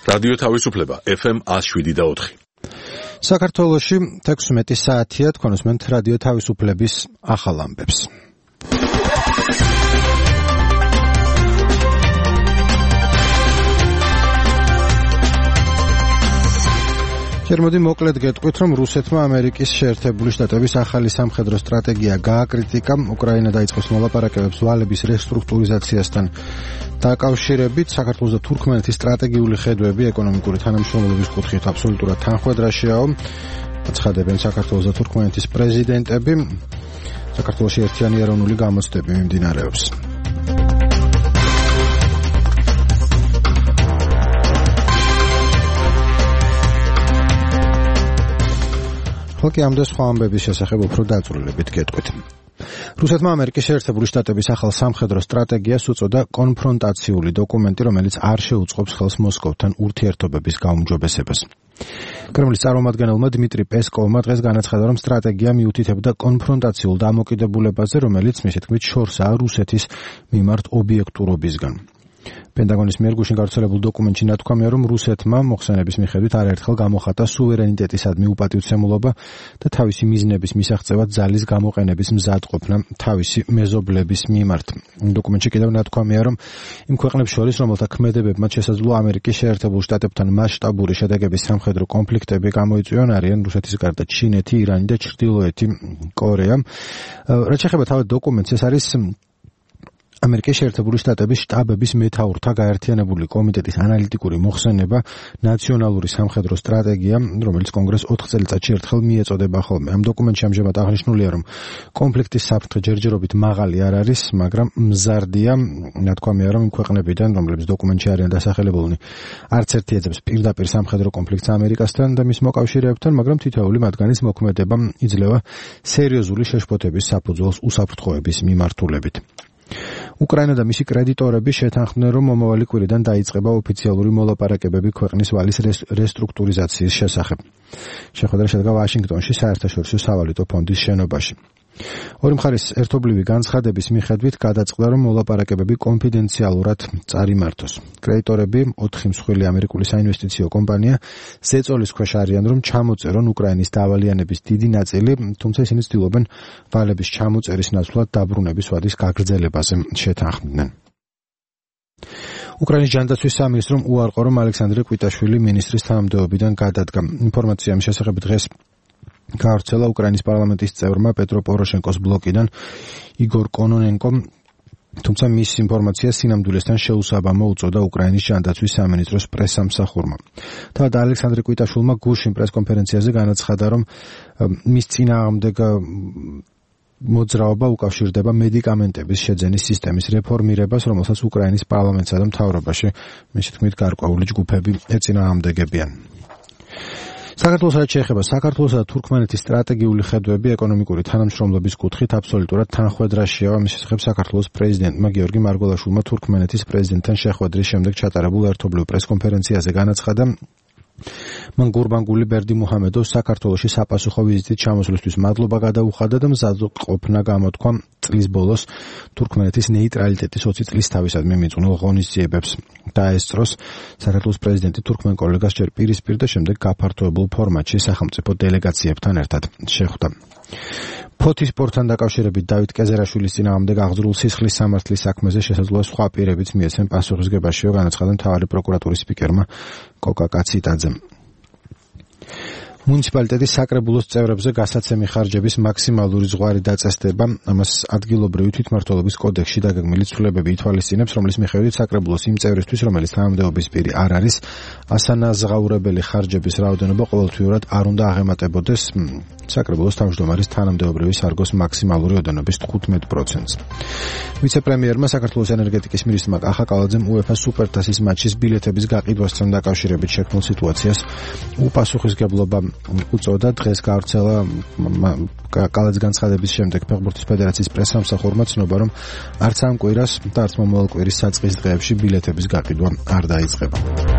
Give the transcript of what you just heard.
რადიო თავისუფლება FM 107.4. საქართველოში 16 საათია, თქვენ უსმენთ რადიო თავისუფლების ახალ ამბებს. შემოდი მოკლედ გეტყვით, რომ რუსეთმა ამერიკის შეერთებული შტატების ახალი სამხედრო სტრატეგია გააკრიტიკა. უკრაინა დაიწყოს მოლაპარაკებებს ვალების რესტრუქტურიზაციასთან დაკავშირებით. საქართველოს და თურქმენეთის სტრატეგიული ხედვები ეკონომიკური თანამშრომლობის კუთხით აბსოლუტურად თანხვედრაშიაო. აცხადებენ საქართველოს და თურქმენეთის პრეზიდენტები. საქართველოში ერთიანი ეროვნული გამოცდები მიმდინარეობს. ხალხი ამდე სხვა ამბების შესახებ უფრო დაწვრილებით გეტყვით. რუსეთმა ამერიკის შეერთებული შტატების ახალ სამხედრო სტრატეგიას უწოდა კონფრონტაციული დოკუმენტი, რომელიც არ შეუწყობს ხელს მოსკოვთან ურთიერთობების გაუმჯობესებას. კრემლის წარმომადგენელმა დმიტრი პესკოვმა დღეს განაცხადა, რომ სტრატეგია მიუთითებდა კონფრონტაციულ დამოკიდებულებაზე, რომელიც მისი თქმით შორსაა რუსეთის მიმართ ობიექტურობისგან. პენტაგონის მიერ გუშინ გავრცელებულ დოკუმენტში ნათქვამია, რომ რუსეთმა მოხსენების მიხედვით არაერთხელ გამოხატა სუვერენიტეტისადმი უპატივცემულობა და თავისი მიზნების მისაღწევად ძალის გამოყენების მზადყოფნა თავისი მეზობლების მიმართ. დოკუმენტში კიდევ ნათქვამია, რომ იმ ქვეყნებს შორის, რომელთა ქმედებებმა შესაძლოა ამერიკის შეერთებულ შტატებთან მასშტაბური შედეგების სამხედრო კონფლიქტები გამოიწვიონ, არიან რუსეთის გარდა ჩინეთი, ირანი და ჩრდილოეთი კორეა. რაც შეეხება თავად დოკუმენტს, ეს არის ამერიკის შეერთებული შტატების შტაბების მეთაურთა გაერთიანებული კომიტეტის ანალიტიკური მოხსენება, ნაციონალური სამხედრო სტრატეგია, რომელიც კონგრესს 4 წელიწადში ერთხელ მიეწოდება ხოლმე. ამ დოკუმენტში ამჟამად აღნიშნულია, რომ კონფლიქტის საფრთხე ჯერჯერობით მაღალი არ არის, მაგრამ მზარდია. ნათქვამია, რომ იმ ქვეყნებიდან, რომლებიც დოკუმენტში არიან დასახელებულნი, არც ერთი ეძებს პირდაპირ სამხედრო კონფლიქტს ამერიკასთან და მის მოკავშირეებთან, მაგრამ თითოეული მათგანის მოქმედება იძლევა სერიოზული შეშფოთების საფუძველს უსაფრთხოების მიმართულებით. უკრაინა და მისი კრედიტორები შეთანხმდნენ, რომ მომავალი კვირიდან დაიწყება ოფიციალური მოლაპარაკებები ქვეყნის ვალის რესტრუქტურიზაციის შესახებ. შეხვედრა შედგა ვაშინგტონში საერთაშორისო სავალუტო ფონდის შენობაში. ორი მხარის ერთობლივი განცხადების მიხედვით გადაწყდა, რომ მოლაპარაკებები კონფიდენციალურად წარიმართოს. კრედიტორები 4 მსხვილი ამერიკული საინვესტიციო კომპანია ზეწოლის ქვეშ არიან, რომ ჩამოწერონ უკრაინის დავალიანების დიდი ნაწილი, თუმცა ისინი ცდილობენ ვალების ჩამოწერის ნაცვლად დაბრუნების ვადის გაგრძელებაზე შეთანხმდნენ. უკრაინის ჯანდაცვის სამინისტრომ უარყო, რომ ალექსანდრე კვიტაშვილი მინისტრის თანამდებობიდან გადადგა. ინფორმაცია ამ შესახებ დღეს გავრცელა უკრაინის პარლამენტის წევრმა პეტრო პოროშენკოს ბლოკიდან იგორ კონონენკომ, თუმცა მის ინფორმაციას სინამდვილესთან შეუსაბამო უწოდა უკრაინის ჯანდაცვის სამინისტროს პრესსამსახურმა. თავად ალექსანდრე კვიტაშვილმა გუშინ პრესკონფერენციაზე განაცხადა, რომ მის წინააღმდეგ მოძრაობა უკავშირდება მედიკამენტების შეძენის სისტემის რეფორმირებას, რომელსაც უკრაინის პარლამენტსა და მთავრობაში მისი თქმით გარკვეული ჯგუფები ეწინააღმდეგებიან. საქართველოს რაც შეეხება საქართველოსა და თურქმენეთის სტრატეგიული ხედვები ეკონომიკური თანამშრომლობის კუთხით აბსოლუტურად თანხვედრაშია. ამის შესახებ საქართველოს პრეზიდენტმა გიორგი მარგველაშვილმა თურქმენეთის პრეზიდენტთან შეხვედრის შემდეგ ჩატარებულ ერთობლივ პრესკონფერენციაზე განაცხადა, მან გურბანგული ბერდიმუჰამედოვს საქართველოში sapasukho ვიზიტით ჩამოსვლისთვის მადლობა გადაუხადა და მზადყოფნა გამოთქვა წლის ბოლოს თურქმენეთის ნეიტრალიტეტის 20 წლის თავისადმი მიწუნელ ღონისძიებებს. დაესწროს საქართველოს პრეზიდენტი თურქმენ კოლეგას ჯერ პირისპირ და შემდეგ გაფართოებულ ფორმატში სახელმწიფო დელეგაციებთან ერთად შეხვდა. ფოთის სპორტთან დაკავშირებით დავით კეზერაშვილის წინააღმდეგ აღძრულ სისხლის სამართლის საქმეზე შესაძლოა სხვა პირებიც მიეცემ პასუხისგებაშიო, განაცხადა მთავარი პროკურატურის სპიკერმა კოკა კაციტაძემ. მუნიციპალიტეტის საკრებულოს წევრებზე გასაცემი ხარჯების მაქსიმალური ზღვარი დაწესდება. ამას ადგილობრივი თვითმმართველობის კოდექსში დაგეგმილი ცვლილებები ითვალისწინებს, რომლის მიხედვით საკრებულოს იმ წევრისთვის, რომელიც თანამდებობის პირი არ არის, ასანაზღაურებელი ხარჯების რაოდენობა ყოველთვიურად არ უნდა აღემატებოდეს საკრებულოს თავმჯდომარის თანამდებობრივი სარგოს მაქსიმალური ოდენობის 15%-ს. ვიცე-პრემიერმა საქართველოს ენერგეტიკის მინისტრმა კახა კალაძემ UEFA სუპერთასის მატჩის ბილეთების გაყიდვასთან დაკავშირებით შექმნილ სიტუაციას უპასუხისმგებლობა უწოდა. დღეს გავრცელა კალაძის განცხადების შემდეგ ფეხბურთის ფედერაციის პრესსამსახურმა ცნობა, რომ არც ამ კვირას და არც მომავალ კვირის საწყის დღეებში ბილეთების გაყიდვა არ დაიწყება.